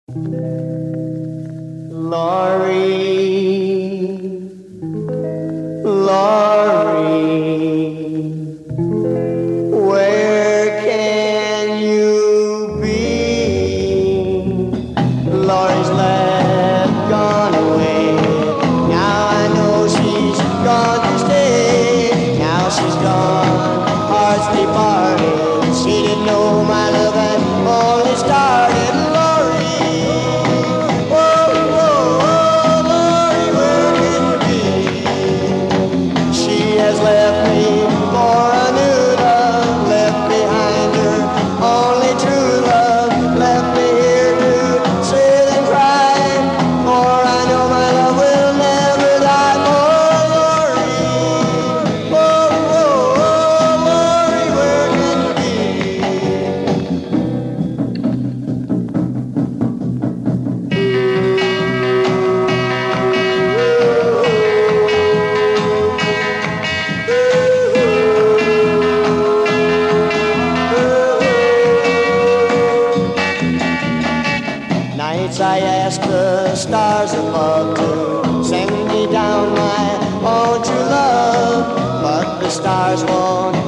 Laurie, Laurie, where can you be? Laurie's left, gone away. Now I know she's gone to stay. Now she's gone, hearts departed. She didn't know my love had only started. Laurie, oh, oh, oh, Laurie, where can you be? She has left me for a new love, left behind her only true love, left me here to sit and cry. For I know my love will never die. Oh, Laurie, oh, oh, oh, Laurie, where can you be? Nights I ask the stars above to send me down my own true love, but the stars won't